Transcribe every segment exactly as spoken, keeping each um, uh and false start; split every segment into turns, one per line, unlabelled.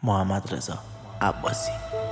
محمد رضا عباسی.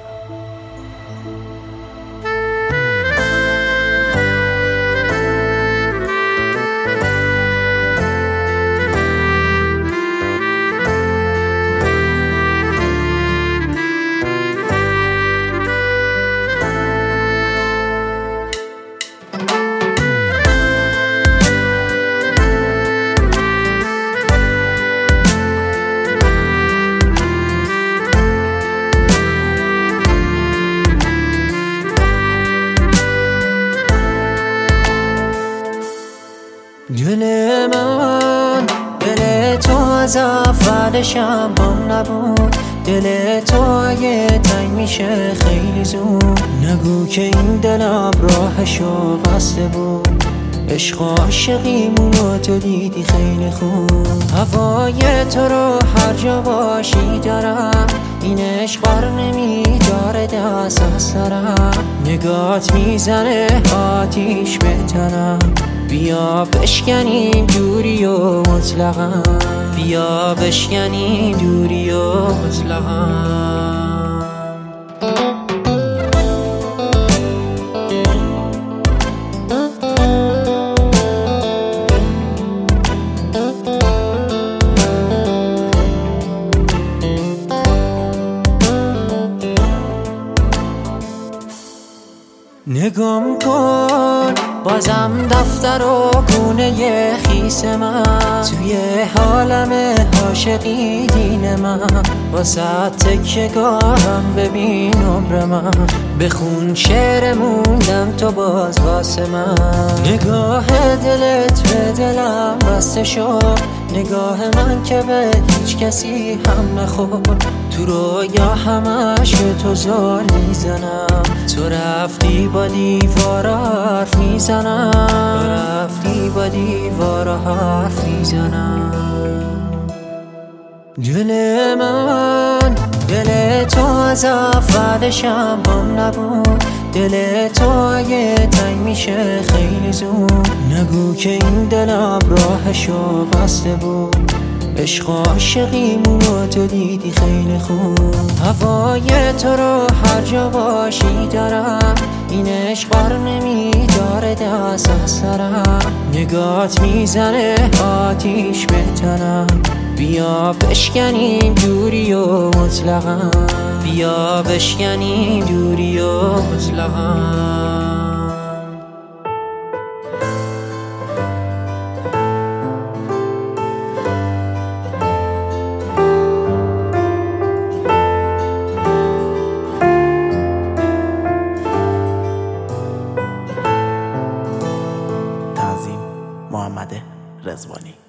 دل من دل تو از اولشم هم نبود، دل تو اگه تنگ میشه خیلی زود نگو که این دلم راهشو بسته بود. عشق عاشقیمونو تو دیدی خیلی خوب، هوای تو رو هر جا باشی دارم، این عشق بر نمیداره دست از سرم، نگات میزنه آتیش به تنم، بیا بشکنیم دوری و مطلقا، بیا بشکنیم دوری و مطلقا. نگام کن بازم دفتر و گونه خیس من، توی حالم عاشقی دین من، واسه تکیه‌گاهم ببین عمر من، بخون شعر موندم تو باز واسه من. نگاه دلت به دلم بسته شد، نگاه من که به هیچ کسی هم نخورد، تو رویا همش به تو زار میزنم، تو رفتی با دیوارا حرف میزنم، تو رفتی با دیوارا حرف میزنم. دل من دل تو از اولشم هم نبود، دل تو اگه تنگ میشه خیلی زود نگو که این دلم راهشو بسته بود. عشق عاشقیمونو تو دیدی خیلی خوب، هوای تو رو هر جا باشی دارم، این عشق بر نمیداره دست از سرم، نگات میزنه آتیش به تنم، بیا بشکنیم دوری و مطلقا، بیا بشکنیم دوری و مطلقا.
محمد رضوانی.